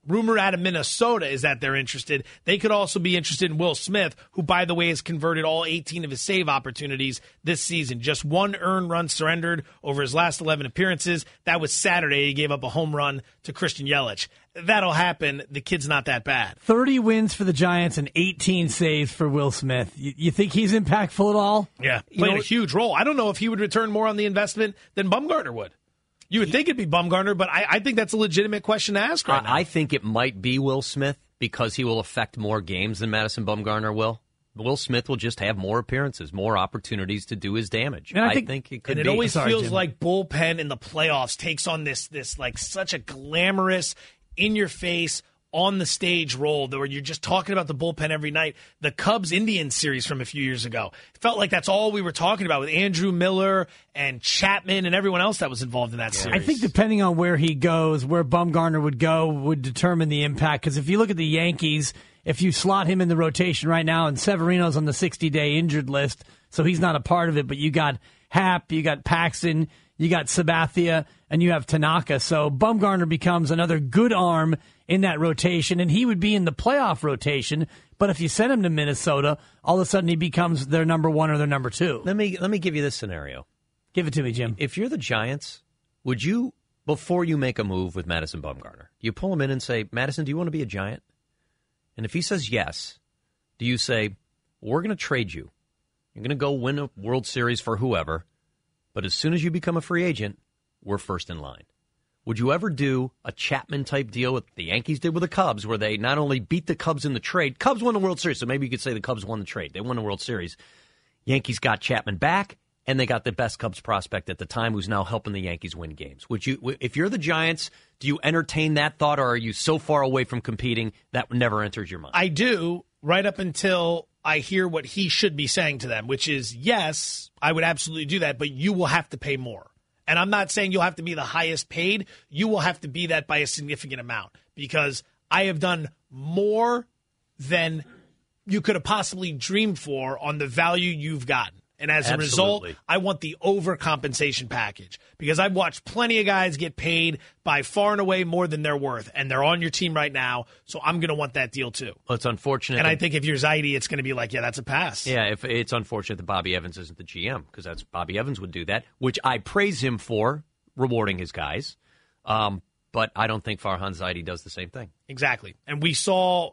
Rumor out of Minnesota is that they're interested. They could also be interested in Will Smith, who, by the way, has converted all eighteen of his save opportunities this season. Just one earned run surrendered over his last eleven appearances. That was Saturday. He gave up a home run to Christian Yelich. That'll happen. The kid's not that bad. thirty wins for the Giants and eighteen saves for Will Smith. You, you think he's impactful at all? Yeah, You played know, a huge role. I don't know if he would return more on the investment than Bumgarner would. You would think it'd be Bumgarner, but I, I think that's a legitimate question to ask right now. I think it might be Will Smith because he will affect more games than Madison Bumgarner will. Will Smith will just have more appearances, more opportunities to do his damage. And I I think- think, it could And it be. always Sorry, feels Jim. like bullpen in the playoffs takes on this this like such a glamorous, in your face, on the stage role where you're just talking about the bullpen every night. The Cubs Indians series from a few years ago felt like that's all we were talking about with Andrew Miller and Chapman and everyone else that was involved in that series. I think depending on where he goes, where Bumgarner would go, would determine the impact. Because if you look at the Yankees, if you slot him in the rotation right now, and Severino's on the sixty-day injured list, so he's not a part of it, but you got Happ, you got Paxton, you got Sabathia, and you have Tanaka. So Bumgarner becomes another good arm in that rotation, and he would be in the playoff rotation. But if you send him to Minnesota, all of a sudden he becomes their number one or their number two. Let me let me give you this scenario. Give it to me, Jim. If you're the Giants, would you, before you make a move with Madison Bumgarner, you pull him in and say, Madison, do you want to be a Giant? And if he says yes, do you say, we're going to trade you. You're going to go win a World Series for whoever, but as soon as you become a free agent, we're first in line. Would you ever do a Chapman-type deal that the Yankees did with the Cubs, where they not only beat the Cubs in the trade, Cubs won the World Series, so maybe you could say the Cubs won the trade. They won the World Series. Yankees got Chapman back, and they got the best Cubs prospect at the time, who's now helping the Yankees win games. Would you, if you're the Giants, do you entertain that thought, or are you so far away from competing that never enters your mind? I do, right up until I hear what he should be saying to them, which is, yes, I would absolutely do that, but you will have to pay more. And I'm not saying you'll have to be the highest paid. You will have to be that by a significant amount, because I have done more than you could have possibly dreamed for on the value you've gotten. And as a result, Absolutely. I want the overcompensation package, because I've watched plenty of guys get paid by far and away more than they're worth, and they're on your team right now, so I'm going to want that deal too. Well, it's unfortunate. And that- I think if you're Zaidi, it's going to be like, yeah, that's a pass. Yeah, if it's unfortunate that Bobby Evans isn't the G M, because that's Bobby Evans would do that, which I praise him for, rewarding his guys. Um, but I don't think Farhan Zaidi does the same thing. Exactly. And we saw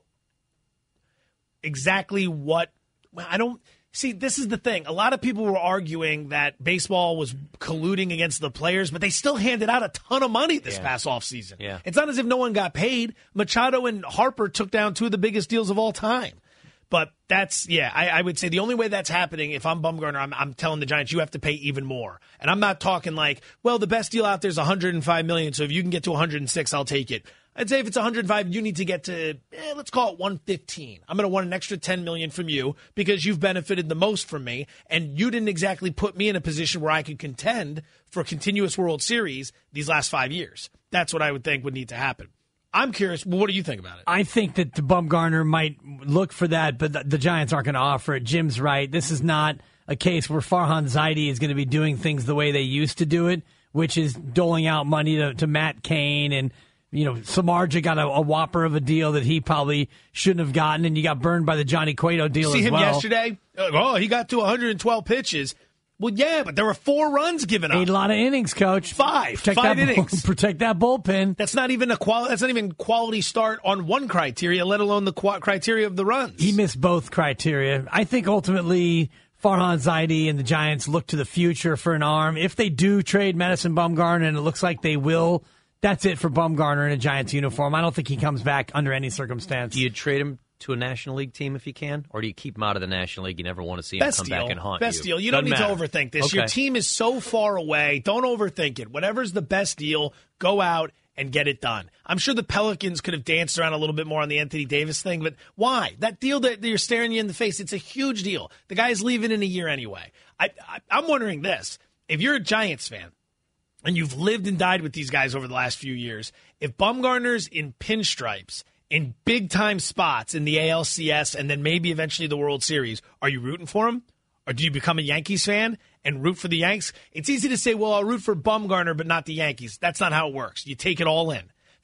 exactly what well, I don't see. This is the thing. A lot of people were arguing that baseball was colluding against the players, but they still handed out a ton of money this Yeah. past offseason. Yeah. It's not as if no one got paid. Machado and Harper took down two of the biggest deals of all time. But that's, yeah, I, I would say the only way that's happening, if I'm Bumgarner, I'm, I'm telling the Giants, you have to pay even more. And I'm not talking like, well, the best deal out there is one hundred five million dollars, so if you can get to one hundred six, I'll take it. I'd say if it's one hundred five, you need to get to, eh, let's call it one fifteen. I'm going to want an extra ten million dollars from you because you've benefited the most from me, and you didn't exactly put me in a position where I could contend for continuous World Series these last five years. That's what I would think would need to happen. I'm curious, well, what do you think about it? I think that the Bumgarner might look for that, but the, the Giants aren't going to offer it. Jim's right. This is not a case where Farhan Zaidi is going to be doing things the way they used to do it, which is doling out money to, to Matt Cain, and you know, Samardzija got a, a whopper of a deal that he probably shouldn't have gotten, and you got burned by the Johnny Cueto deal See as him well. yesterday? Oh, he got to one hundred twelve pitches. Well, yeah, but there were four runs given up. Ate a lot of innings, Coach. Five. Protect Five that, innings. Protect that bullpen. That's not even a quali- That's not even quality start on one criteria, let alone the qu- criteria of the runs. He missed both criteria. I think ultimately Farhan Zaidi and the Giants look to the future for an arm. If they do trade Madison Bumgarner, and it looks like they will, that's it for Bumgarner in a Giants uniform. I don't think he comes back under any circumstance. Do you trade him to a National League team if you can, or do you keep him out of the National League? You never want to see him Best come deal. back and haunt Best you. deal. You don't Doesn't need matter. to overthink this. Okay. Your team is so far away. Don't overthink it. Whatever's the best deal, go out and get it done. I'm sure the Pelicans could have danced around a little bit more on the Anthony Davis thing, but why? That deal that you're staring you in the face, it's a huge deal. The guy's leaving in a year anyway. I, I, I'm wondering this. If you're a Giants fan, and you've lived and died with these guys over the last few years, if Bumgarner's in pinstripes, in big-time spots in the A L C S, and then maybe eventually the World Series, are you rooting for him? Or do you become a Yankees fan and root for the Yanks? It's easy to say, well, I'll root for Bumgarner, but not the Yankees. That's not how it works. You take it all in. If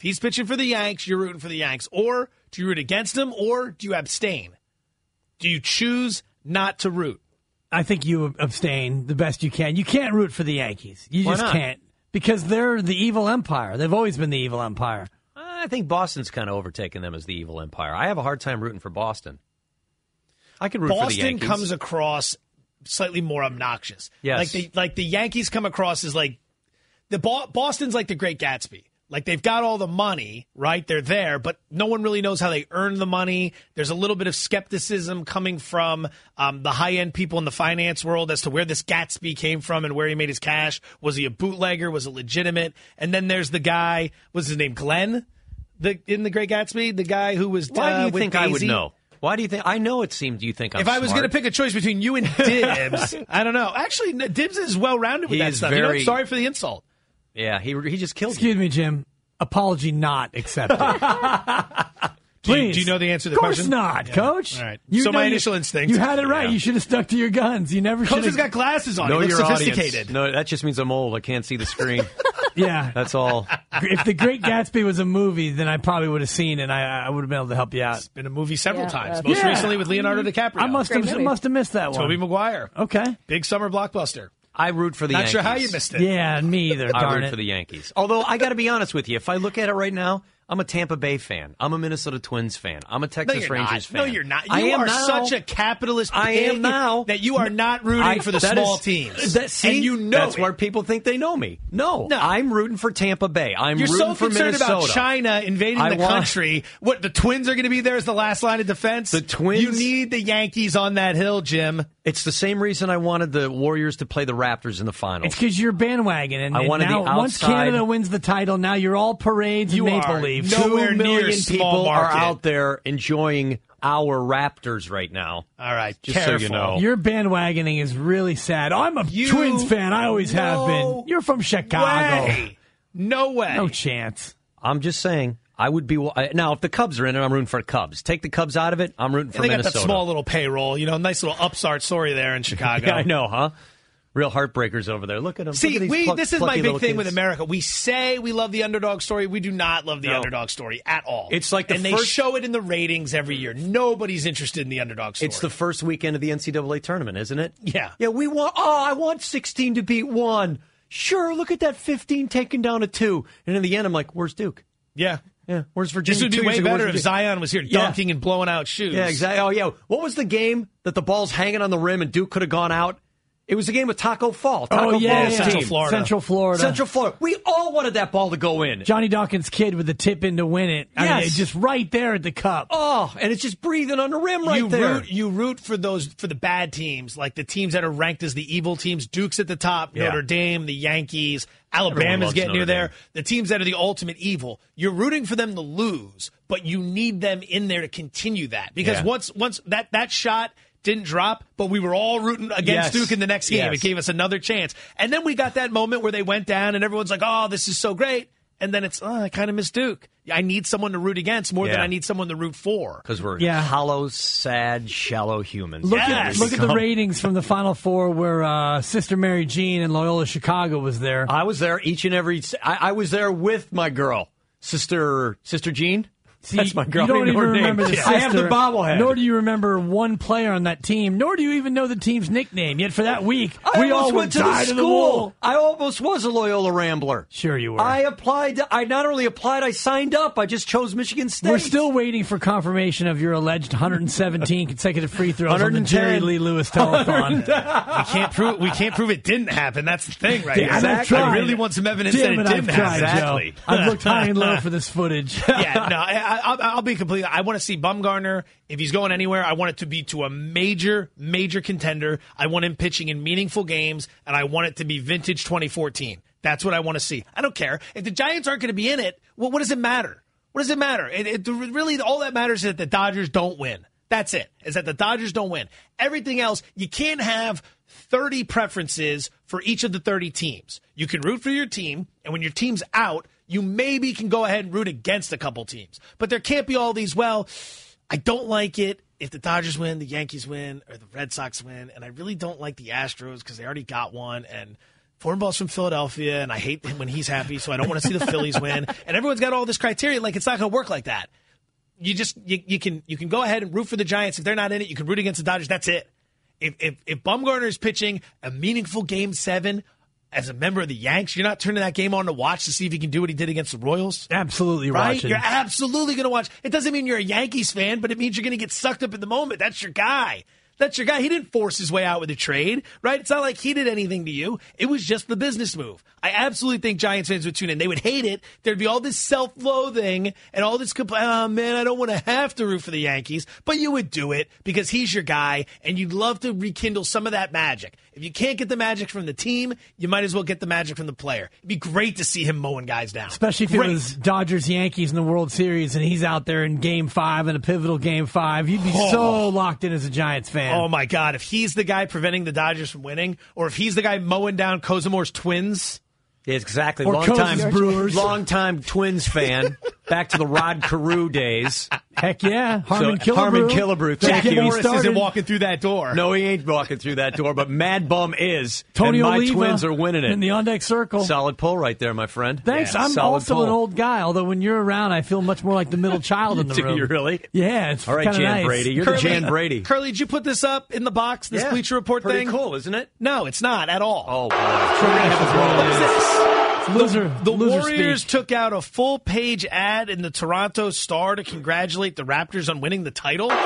he's pitching for the Yanks, you're rooting for the Yanks. Or do you root against him, or do you abstain? Do you choose not to root? I think you abstain the best you can. You can't root for the Yankees. You Why just not? can't. Because they're the evil empire. They've always been the evil empire. I think Boston's kind of overtaken them as the evil empire. I have a hard time rooting for Boston. I could root for the Boston Yankees. comes across slightly more obnoxious. Yes. Like the like the Yankees come across as like the Bo- Boston's like the Great Gatsby. Like they've got all the money, right? They're there, but no one really knows how they earn the money. There's a little bit of skepticism coming from um, the high-end people in the finance world as to where this Gatsby came from and where he made his cash. Was he a bootlegger? Was it legitimate? And then there's the guy, what's his name, Glenn? The in The Great Gatsby? The guy who was Why uh, do you with think I would Daisy? know? Why do you think? I know it seemed you think I'm If I was smart. going to pick a choice between you and Dibs, I don't know. Actually, no, Dibs is well-rounded with He that is stuff. You know, very- sorry for the insult. Yeah, he he just killed Excuse you. me, Jim. Apology not accepted. Do you, Please. do you know the answer to the Of course question? not, Coach. All right. You So know my you- initial instinct- You had it right. Yeah. You should have stuck to your guns. You never should Coach has have. got glasses on. Know he looks your sophisticated. audience. No, that just means I'm old. I can't see the screen. Yeah. That's all. If The Great Gatsby was a movie, then I probably would have seen it, and I, I would have been able to help you out. Been a movie several Yeah, times. uh, Most Yeah. recently with Leonardo DiCaprio. I must Great have movie. must have missed that one. Tobey Maguire. Okay. Big summer blockbuster. I root for the Not Yankees. sure how you missed it. Yeah, me either. I Darn root it. for the Yankees. Although I got to be honest with you, if I look at it right now, I'm a Tampa Bay fan. I'm a Minnesota Twins fan. I'm a No, Texas you're Rangers not. fan. No, you're not. You I am are now. such a capitalist. I am pig now. that you are not rooting I- for the that small is- teams. That, see, and you know that's it. where people think they know me. No, No. I'm rooting for Tampa Bay. I'm You're rooting so for concerned Minnesota. about China invading I the want- country. What, the Twins are going to be there as the last line of defense? The Twins- You need the Yankees on that hill, Jim. It's the same reason I wanted the Warriors to play the Raptors in the finals. It's because you're bandwagon, and, I and wanted the now once outside- Canada wins the title, now you're all parades You and maple are leaves. no- nowhere Two near million small people are market. out there enjoying our Raptors right now. All right, Just so careful. you know. Your bandwagoning is really sad. I'm a You- Twins fan. I always have No been. You're from Chicago. way. No way. No chance. I'm just saying, I would be I- now if the Cubs are in it, I'm rooting for the Cubs. Take the Cubs out of it, I'm rooting for And they got Minnesota. that small little payroll, you know, nice little upstart story there in Chicago. Yeah, I know, huh? Real heartbreakers over there. Look at them. See, Look at these we pluck- this is my plucky big little thing kids. with America. We say we love the underdog story. We do not love the No. underdog story at all. It's like the and they first- show it in the ratings every year. Nobody's interested in the underdog story. It's the first weekend of the N C double A tournament, isn't it? Yeah. Yeah, we want, oh, I want sixteen to beat one. Sure, look at that fifteen taking down a two. And in the end, I'm like, where's Duke? yeah. Yeah, where's Virginia? This would be Two way years ago, better where's if Virginia? Zion was here Yeah. dunking and blowing out shoes. Yeah, exactly. Oh, yeah. What was the game that the ball's hanging on the rim and Duke could have gone out? It was a game with Taco Fall. Taco Oh, yeah, Fall's yeah. Central team. Florida. Central Florida. Central Florida. We all wanted that ball to go in. Johnny Dawkins' kid with the tip in to win it. I mean, Yes. it's just right there at the cup. Oh, and it's just breathing on the rim right you there. root you root for those for the bad teams, like the teams that are ranked as the evil teams. Duke's at the top, Yeah. Notre Dame, the Yankees, Everyone Alabama's loves getting Notre near there. Dame. The teams that are the ultimate evil. You're rooting for them to lose, but you need them in there to continue that. Because Yeah. once once that that shot didn't drop, but we were all rooting against Yes. Duke in the next game. Yes. It gave us another chance. And then we got that moment where they went down and everyone's like, "Oh, this is so great." And then it's, "Oh, I kind of miss Duke. I need someone to root against more than Yeah. I need someone to root for." Because we're Yeah. hollow, sad, shallow humans. Look, Yes. at, look at the ratings from the Final Four where uh, Sister Mary Jean and Loyola Chicago was there. I was there each and every. I, I was there with my girl, sister, sister Jean. See, That's my girl. You don't I know even her name. remember the I have the sister, bobblehead. Nor do you remember one player on that team. Nor do you even know the team's nickname. Yet for that week, I we all almost were went to the dyed in the school. wool. I almost was a Loyola Rambler. Sure you were. I applied. To, I not only applied, I signed up. I just chose Michigan State. We're still waiting for confirmation of your alleged one hundred seventeen consecutive free throws on the Jerry Lee Lewis telethon. We can't prove we can't prove it didn't happen. That's the thing, right? Damn, here. I've Exactly. tried. I really want some evidence Damn that it it, didn't I've tried, happen. Exactly. Joe. I've looked high and low for this footage. Yeah, no, I, I, I'll, I'll be completely. I want to see Bumgarner. If he's going anywhere, I want it to be to a major, major contender. I want him pitching in meaningful games, and I want it to be vintage twenty fourteen. That's what I want to see. I don't care if the Giants aren't going to be in it. Well, what does it matter? What does it matter? It, it really all that matters is that the Dodgers don't win. That's it. Is that the Dodgers don't win. Everything else, you can't have thirty preferences for each of the thirty teams. You can root for your team, and when your team's out, you maybe can go ahead and root against a couple teams. But there can't be all these, well, I don't like it if the Dodgers win, the Yankees win, or the Red Sox win, and I really don't like the Astros because they already got one, and foreign ball's from Philadelphia, and I hate him when he's happy, so I don't want to see the Phillies win. And everyone's got all this criteria. Like, it's not going to work like that. You just you, you can you can go ahead and root for the Giants. If they're not in it, you can root against the Dodgers. That's it. If if, if Bumgarner is pitching a meaningful Game Seven as a member of the Yanks, you're not turning that game on to watch to see if he can do what he did against the Royals. Absolutely right. watching. You're absolutely going to watch. It doesn't mean you're a Yankees fan, but it means you're going to get sucked up in the moment. That's your guy. That's your guy. He didn't force his way out with a trade, right? It's not like he did anything to you. It was just the business move. I absolutely think Giants fans would tune in. They would hate it. There'd be all this self-loathing and all this, compl- oh, man, I don't want to have to root for the Yankees. But you would do it because he's your guy, and you'd love to rekindle some of that magic. If you can't get the magic from the team, you might as well get the magic from the player. It'd be great to see him mowing guys down. Especially if great. it was Dodgers-Yankees in the World Series, and he's out there in Game five, in a pivotal Game five. You'd be Oh. so locked in as a Giants fan. Oh, my God. If he's the guy preventing the Dodgers from winning, or if he's the guy mowing down Kozumore's Twins. Yeah, exactly. Or Long Cousins time Brewers. long time Twins fan. Back to the Rod Carew days. Heck yeah. Harmon So, Killebrew. Harmon Killebrew, thank Jackie you. Morris started. isn't walking through that door. No, he ain't walking through that door, but Mad Bum is. Tony and my Oliva Twins are winning it. in the on-deck circle. Solid pull right there, my friend. Thanks. Yeah, I'm solid also pull. an old guy, although when you're around, I feel much more like the middle child in the Do room. you really? Yeah, it's All right, kinda Jan nice. Brady. You're the Jan Brady. Curly, did you put this up in the box, this Yeah, Bleacher Report pretty thing? cool, isn't it? No, it's not at all. Oh, boy. What What is this? Loser, The loser Warriors speak. took out a full-page ad in the Toronto Star to congratulate the Raptors on winning the title. It's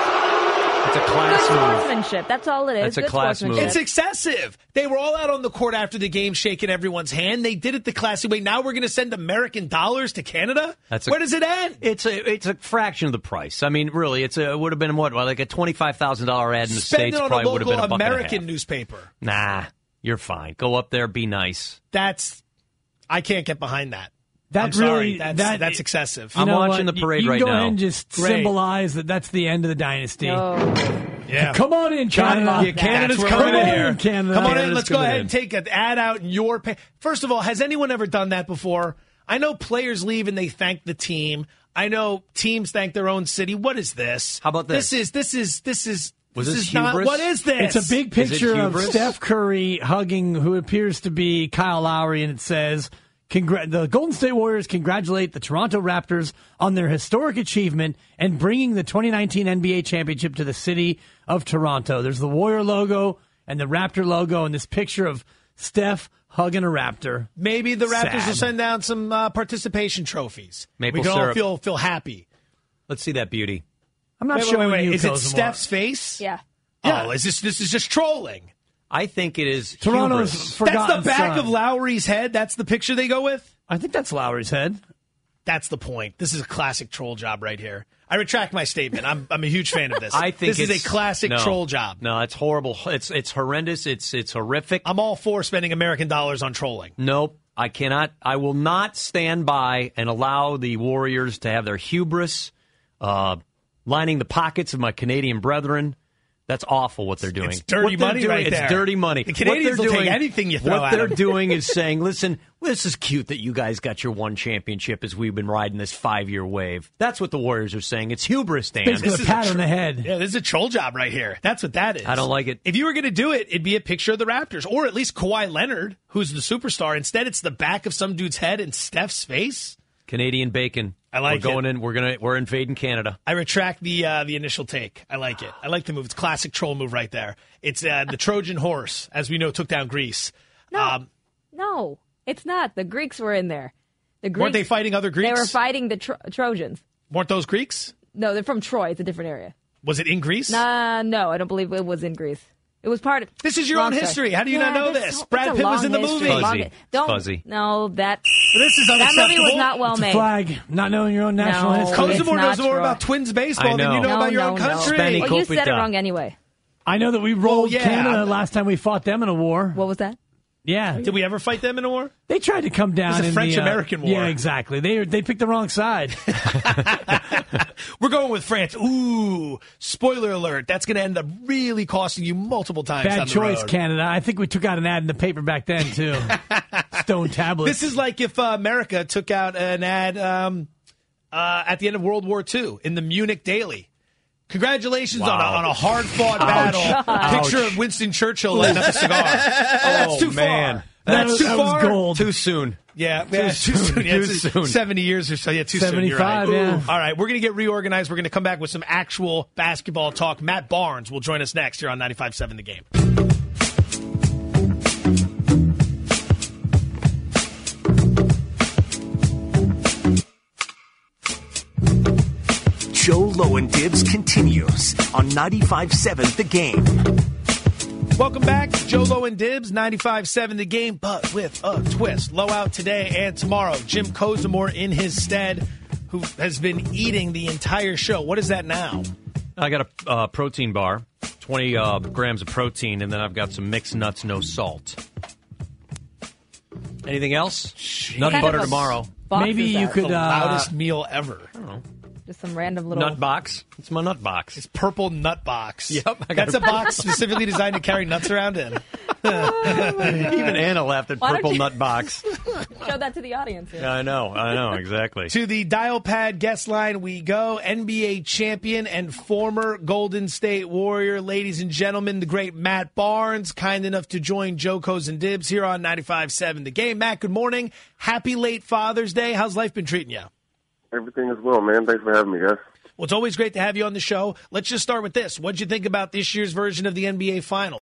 a Good class move. sportsmanship. That's all it is. That's a Good class move. sportsmanship. It's excessive. They were all out on the court after the game shaking everyone's hand. They did it the classy way. Now we're going to send American dollars to Canada? That's a- Where does it end? It's a it's a fraction of the price. I mean, really, it's a, it would have been what like a twenty five thousand dollar ad in the Spend states. it on a Probably would have local been a buck and a American half. newspaper. Nah, you're fine. Go up there, be nice. That's I can't get behind that. That I'm sorry. really, That's, that, that's excessive. you I'm know watching what? the parade you, you right can go now. ahead and just Great. symbolize that that's the end of the dynasty. Oh. Yeah. Come on in, Canada. Yeah, Canada's That's where coming we're in at. here. Canada. Come on in. Canada's Let's go coming ahead in. and take an ad out in your pay. First of all, has anyone ever done that before? I know players leave and they thank the team. I know teams thank their own city. What is this? How about this? This is this is this is Was this this is not, hubris? what is this? It's a big Is it picture of hubris? Steph Curry hugging who appears to be Kyle Lowry, and it says, Congra- the Golden State Warriors congratulate the Toronto Raptors on their historic achievement and bringing the twenty nineteen N B A championship to the city of Toronto. There's the Warrior logo and the Raptor logo and this picture of Steph hugging a Raptor. Maybe the Raptors Sad. will send down some uh, participation trophies. Maple we can all syrup. feel feel happy. Let's see that beauty. I'm not Wait, sure wait, wait, you, wait. Is it Kozumar. Steph's face? Yeah. Oh, is this this is just trolling? I think it is Toronto's hubris. forgotten That's the back son. of Lowry's head. That's the picture they go with. I think that's Lowry's head. That's the point. This is a classic troll job right here. I retract my statement. I'm I'm a huge fan of this. I think this is it's- a classic no, troll job. No, it's horrible. It's it's horrendous. It's it's horrific. I'm all for spending American dollars on trolling. Nope. I cannot. I will not stand by and allow the Warriors to have their hubris uh, lining the pockets of my Canadian brethren. That's awful what they're doing. It's dirty What they're money doing- right it's there. dirty money. The Canadians What will they're take anything you throw What at they're them. doing is saying, listen, well, this is cute that you guys got your one championship as we've been riding this five-year wave. That's what the Warriors are saying. It's hubris, Dan. Basically This a is pat a on tr- the head. Yeah, this is a troll job right here. That's what that is. I don't like it. If you were going to do it, it'd be a picture of the Raptors, or at least Kawhi Leonard, who's the superstar. Instead, it's the back of some dude's head and Steph's face. Canadian bacon. I like We're going it. in. We're gonna. We're invading Canada. I retract the uh, the initial take. I like it. I like the move. It's a classic troll move right there. It's uh, the Trojan horse, as we know, took down Greece. No, Um, no, it's not. The Greeks were in there. The Greeks, weren't they fighting other Greeks? They were fighting the Tro- Trojans. Weren't those Greeks? No, they're from Troy. It's a different area. Was it in Greece? Uh, no, I don't believe it was in Greece. It was part of. This is your long own story. history. How do you Yeah, not know that's this? so- Brad it's a Pitt was long in the history. movie. Fuzzy. Long- Don't, Fuzzy. No, that This is that unacceptable. movie was not well It's a made. flag. Not knowing your own national No. history. It's Kozumor not knows more true. about Twins baseball I than you know. know about No, your no, own no. country. Spenny Well, you Kopita. said it wrong anyway. I know that we rolled yeah. Canada last time we fought them in a war. What was that? Yeah. Did we ever fight them in a war? They tried to come down It was a in French-American the, uh, war. Yeah, exactly. They they picked the wrong side. We're going with France. Ooh, spoiler alert. That's going to end up really costing you multiple times Bad down the choice, road. Canada. I think we took out an ad in the paper back then too. Stone tablets. This is like if uh, America took out an ad um, uh, at the end of World War Two in the Munich Daily. Congratulations on, a, Wow. on a hard-fought battle. Ouch. Picture of Winston Churchill lighting up a cigar. That's Oh, too man. far. That's that, too that far. was gold. Too soon. Yeah, yeah, too soon. Yeah, Too it's soon. seventy years or so. Yeah, too soon. You're right. seventy-five, yeah. All right, we're going to get reorganized. We're going to come back with some actual basketball talk. Matt Barnes will join us next here on ninety-five point seven The Game. Joe Lowen Dibs continues on ninety-five point seven The Game. Welcome back. Joe Low and Dibs, ninety-five point seven The Game, but with a twist. Low out today and tomorrow. Jim Kozimor in his stead, who has been eating the entire show. What is that now? I got a uh, protein bar, twenty uh, grams of protein, and then I've got some mixed nuts, no salt. Anything else? Nut Kind butter of a tomorrow. box Maybe is you that? could. The Uh, loudest meal ever. Just some random little. Nut box. It's my nut box. It's purple nut box. Yep, I got That's a- a box specifically designed to carry nuts around in. Even Anna laughed at Why don't purple you- nut box. Show that to the audience. Here. Yeah, I know. I know exactly. To the dial pad guest line we go. N B A champion and former Golden State Warrior, ladies and gentlemen, the great Matt Barnes, kind enough to join Joe Coz and Dibs here on ninety-five point seven The Game. Matt, good morning. Happy late Father's Day. How's life been treating you? Everything is well, man. Thanks for having me, guys. Well, it's always great to have you on the show. Let's just start with this. What'd you think about this year's version of the N B A Finals?